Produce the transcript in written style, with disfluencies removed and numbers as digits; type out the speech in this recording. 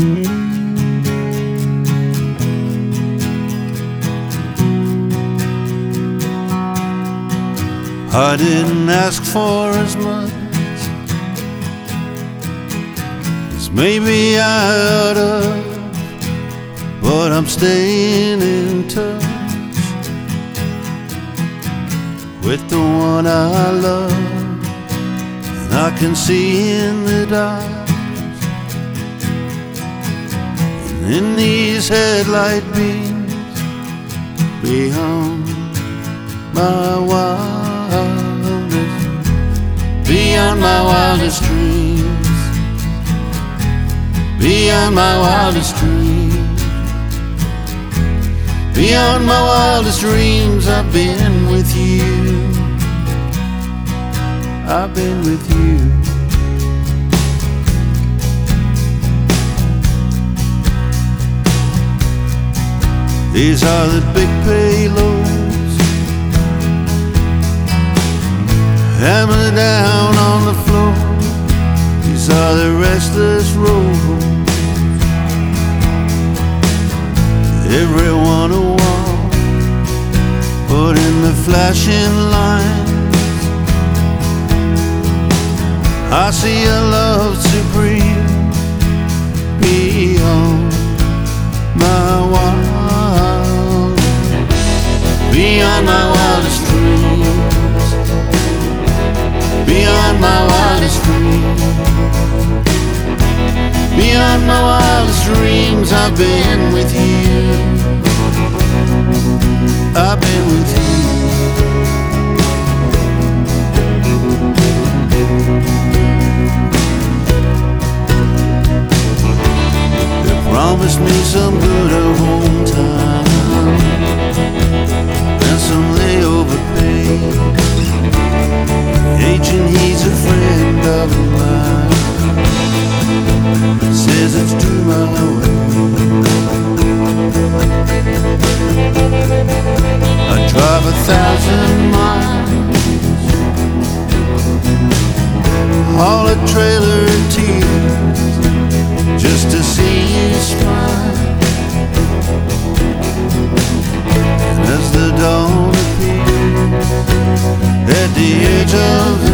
I didn't ask for as much as maybe I oughta, but I'm staying in touch with the one I love, and I can see in the dark, and in these headlight beams, beyond my beyond my wildest dreams, beyond my wildest dreams, beyond my wildest dreams, I've been with you, I've been with you. These are the big payloads, hammer down on the floor. These are the restless roads, everyone a walk, put in the flashing lines. I see a love supreme beyond my wild, beyond my wildest dreams, beyond my wildest dreams, beyond my wildest dreams, I've been with you, I've been with you. They promised me some good at home time and some layover pay. Agent, he's a friend of mine, says it's 2 miles away. I drive 1,000 miles, haul a trailer of tears, just to see you smile. And as the dawn appears at the edge of